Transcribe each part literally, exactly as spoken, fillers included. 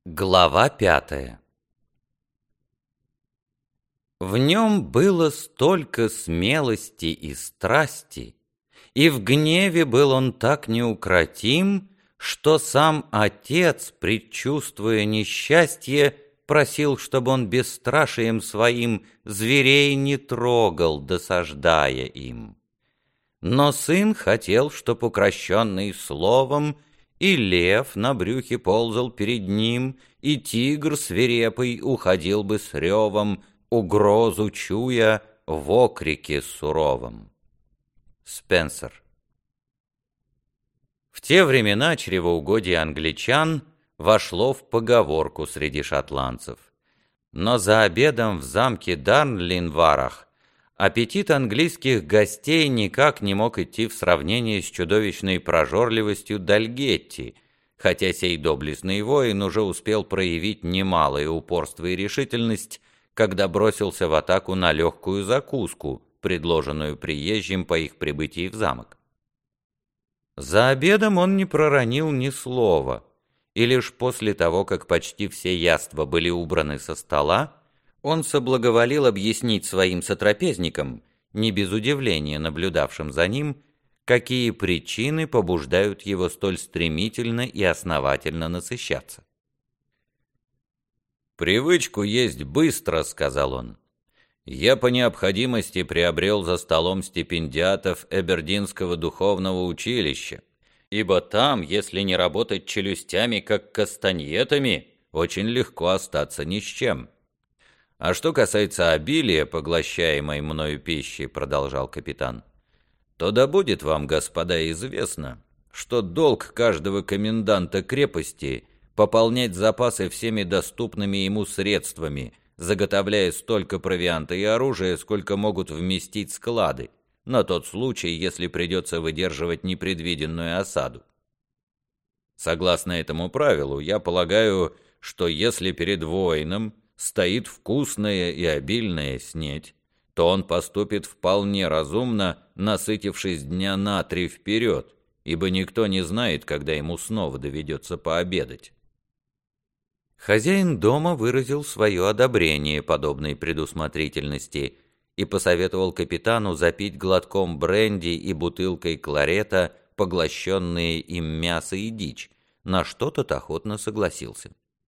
Глава пятая. В нем было столько смелости и страсти, и в гневе был он так неукротим, что сам отец, предчувствуя несчастье, просил, чтобы он бесстрашием своим зверей не трогал, досаждая им. Но сын хотел, чтоб укращенный словом и лев на брюхе ползал перед ним, и тигр свирепый уходил бы с ревом, угрозу чуя в окрике суровом. Спенсер. В те времена чревоугодие англичан вошло в поговорку среди шотландцев. Но за обедом в замке Дарнлинварах аппетит английских гостей никак не мог идти в сравнение с чудовищной прожорливостью Дальгетти, хотя сей доблестный воин уже успел проявить немалое упорство и решительность, когда бросился в атаку на легкую закуску, предложенную приезжим по их прибытии в замок. За обедом он не проронил ни слова, и лишь после того, как почти все яства были убраны со стола, он соблаговолил объяснить своим сотрапезникам, не без удивления наблюдавшим за ним, какие причины побуждают его столь стремительно и основательно насыщаться. «Привычку есть быстро», — сказал он. «Я по необходимости приобрел за столом стипендиатов Эбердинского духовного училища, ибо там, если не работать челюстями, как кастаньетами, очень легко остаться ни с чем». «А что касается обилия, поглощаемой мною пищи, — продолжал капитан, — то да будет вам, господа, известно, что долг каждого коменданта крепости — пополнять запасы всеми доступными ему средствами, заготовляя столько провианта и оружия, сколько могут вместить склады, на тот случай, если придется выдерживать непредвиденную осаду. Согласно этому правилу, я полагаю, что если перед воином стоит вкусная и обильная снеть, то он поступит вполне разумно, насытившись дня на три вперед, ибо никто не знает, когда ему снова доведется пообедать». Хозяин дома выразил свое одобрение подобной предусмотрительности и посоветовал капитану запить глотком бренди и бутылкой кларета поглощенные им мясо и дичь, на что тот охотно согласился.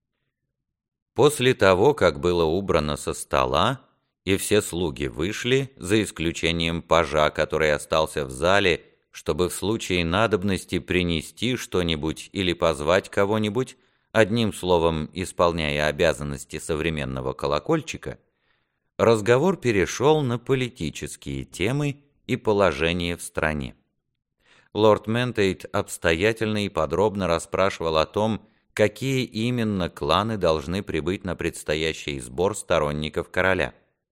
После того, как было убрано со стола, и все слуги вышли, за исключением пажа, который остался в зале, чтобы в случае надобности принести что-нибудь или позвать кого-нибудь, одним словом, исполняя обязанности современного колокольчика, разговор перешел на политические темы и положение в стране. Лорд Ментейт обстоятельно и подробно расспрашивал о том, какие именно кланы должны прибыть на предстоящий сбор сторонников короля.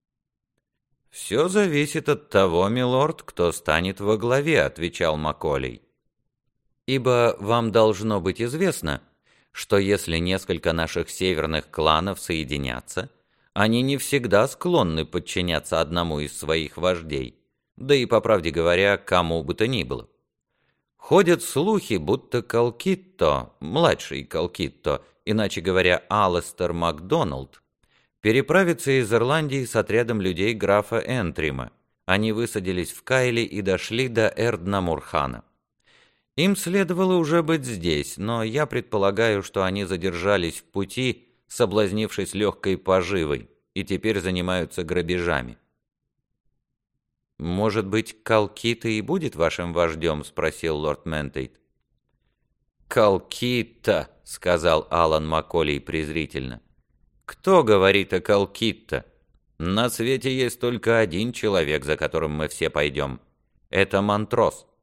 «Все зависит от того, милорд, кто станет во главе», — отвечал Маколей. «Ибо вам должно быть известно, что если несколько наших северных кланов соединятся, они не всегда склонны подчиняться одному из своих вождей, да и, по правде говоря, кому бы то ни было. Ходят слухи, будто Колкитто, младший Колкитто, иначе говоря, Алестер Макдоналд, переправится из Ирландии с отрядом людей графа Энтрима. Они высадились в Кайле и дошли до Эрднамурхана. Им следовало уже быть здесь, но я предполагаю, что они задержались в пути, соблазнившись легкой поживой, и теперь занимаются грабежами». «Может быть, Колкитто и будет вашим вождем?» — спросил лорд Ментейт. «Колкитто», — сказал Алан Маколей презрительно. «Кто говорит о Колкитто? На свете есть только один человек, за которым мы все пойдем. Это Монтрос.